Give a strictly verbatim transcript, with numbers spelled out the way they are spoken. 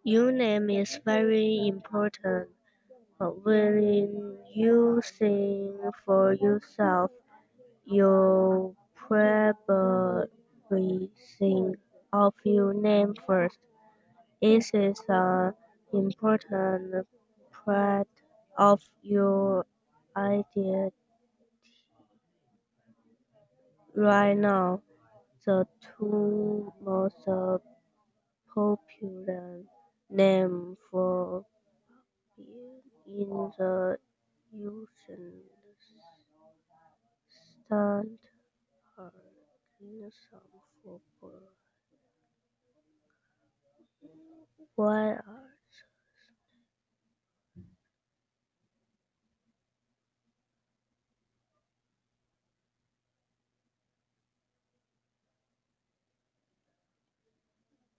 Your name is very important. Uh, When you sing for yourself, you probably think of your name first. It is an important part of your identity right now. The two most uh, popular names for in the United States are some football. Why are